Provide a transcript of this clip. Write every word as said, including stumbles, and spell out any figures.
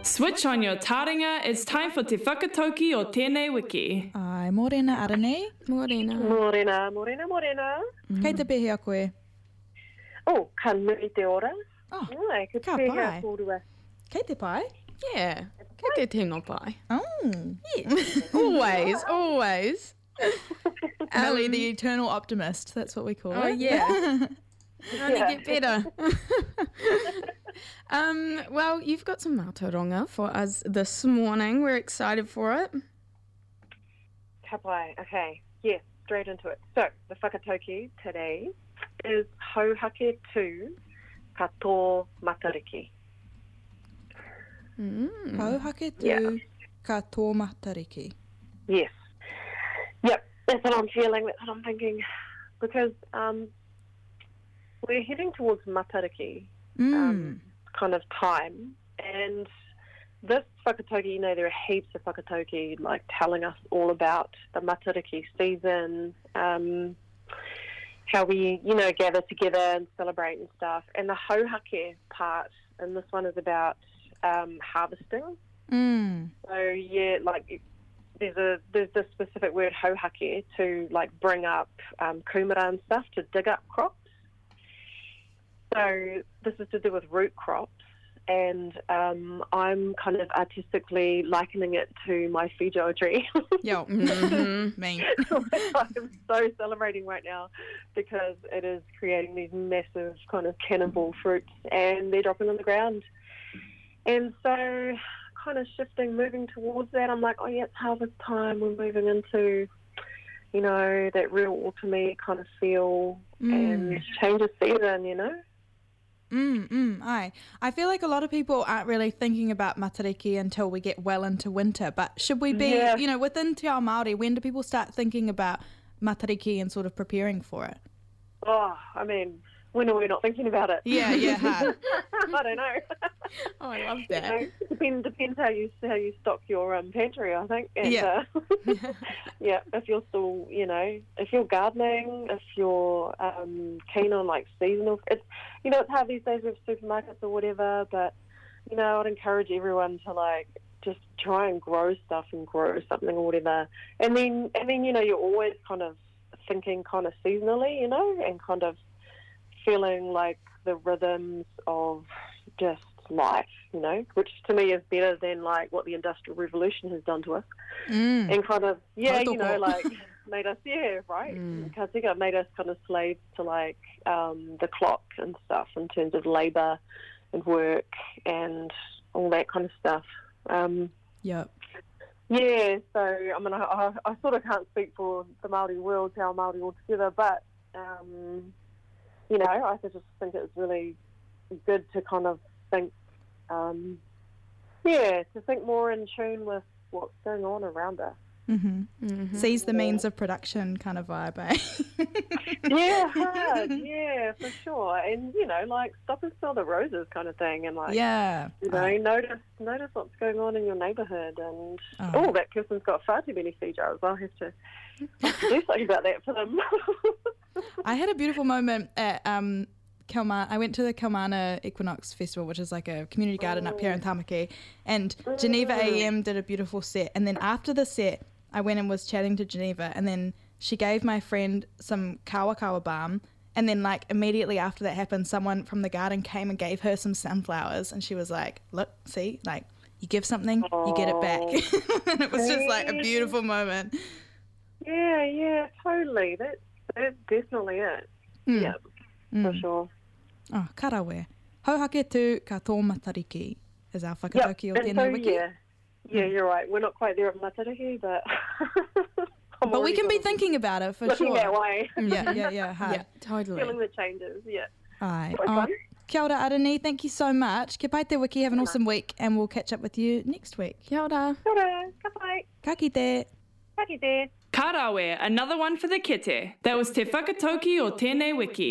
Switch on your taringa, it's time for Te Whakatauki o Tēnei Wiki. Ai, morena aranei. Morena. Morena, morena, morena. Mm. Kei te pehe a koe? Oh, ka nui te ora. Oh, Ai, ka ka pehe pai. a kōrua. Kei te pai? Yeah. Kei te tino pai. Oh. Yes. always, always. Ellie, the eternal optimist. That's what we call Oh, it. yeah. Only Yeah. get better. um, well, you've got some mātauranga for us this morning. We're excited for it. Ka pai. Okay, yes, straight into it. So, the whakatauki today is hauhake tū ka tō matariki. Mm. Pauhake tū Yeah. ka tō matariki. Yes. Yep, that's what I'm feeling, that's what I'm thinking. Because um, we're heading towards matariki Mm. um, kind of time. And this whakatauki, you know, there are heaps of whakatauki like telling us all about the matariki season, um, how we, you know, gather together and celebrate and stuff. And the hauhake part, and this one is about um, harvesting. Mm. So yeah, like there's a there's this specific word hauhake to like bring up um, kumara and stuff, to dig up crops. So this is to do with root crops, and um, I'm kind of artistically likening it to my feijoa tree. Yo. Mhm. Me. I'm so celebrating right now because it is creating these massive kind of cannonball fruits, and they're dropping on the ground. And so kind of shifting, moving towards that, I'm like, oh yeah, it's harvest time. We're moving into, you know, that real autumny kind of feel Mm. and change of season, you know? Mm, mm, aye. I feel like a lot of people aren't really thinking about matariki until we get well into winter. But should we be, Yeah. you know, within Te Ao Māori, when do people start thinking about matariki and sort of preparing for it? Oh, I mean, when are we not thinking about it? Yeah, yeah, hard. I don't know. Oh, I love You that. know, depends depends how you how you stock your um, pantry, I think. And, Yeah. Uh, yeah. If you're still, you know, if you're gardening, if you're um, keen on like seasonal, it's you know, it's hard these days with supermarkets or whatever. But you know, I'd encourage everyone to like just try and grow stuff and grow something or whatever. And then and then you know, you're always kind of thinking kind of seasonally, you know, and kind of feeling like the rhythms of just life, you know, which to me is better than like what the Industrial Revolution has done to us. Mm. And kind of, yeah, you know, Tautoko. like made us, yeah, right. Mm. Ka tika made us kind of slaves to like um, the clock and stuff in terms of labour and work and all that kind of stuff. Um, Yep. yeah, so I mean, I, I, I sort of can't speak for the Māori world, Te Ao Māori altogether, but um, you know, I just think it's really good to kind of think, um, yeah, to think more in tune with what's going on around us. Mm-hmm. Mhm. Seize the means of production kind of vibe, eh? Yeah, hard, yeah, for sure. And, you know, like, stop and smell the roses kind of thing, and, like, Yeah. you know, Aye. notice notice what's going on in your neighbourhood. And, Oh. oh, that person's got far too many feijoas. I'll have to, have to do something about that for them. I had a beautiful moment at um, Kilmar. I went to the Kilmarna Equinox Festival, which is like a community garden up here in Tamaki, and Geneva A M did a beautiful set. And then after the set, I went and was chatting to Geneva, and then she gave my friend some kawa kawa balm. And then, like, immediately after that happened, someone from the garden came and gave her some sunflowers, and she was like, "Look, see, like, you give something, you get it back." And it was just like a beautiful moment. Yeah, yeah, totally. That's, that's definitely it. Mm. Yeah, for sure. Oh, karawe. Hauhake tū ka tō matariki is our whakatauki o and tēnei so, wiki. yeah, yeah, you're right. We're not quite there at Matariki, but I'm But we already can be sort of thinking about it for looking sure. that way, Yeah, yeah, yeah. Hard. Yeah, totally. feeling the changes. Yeah, Aye. quite Oh, fun. kia ora, Arani. Thank you so much. Kia pai te wiki. Have an awesome week, and we'll catch up with you next week. Kia ora. Kia ora, ka pai, Ka kite. ka kite. Karawe, another one for the kete. That was Te Whakatauki o Tēnei Wiki.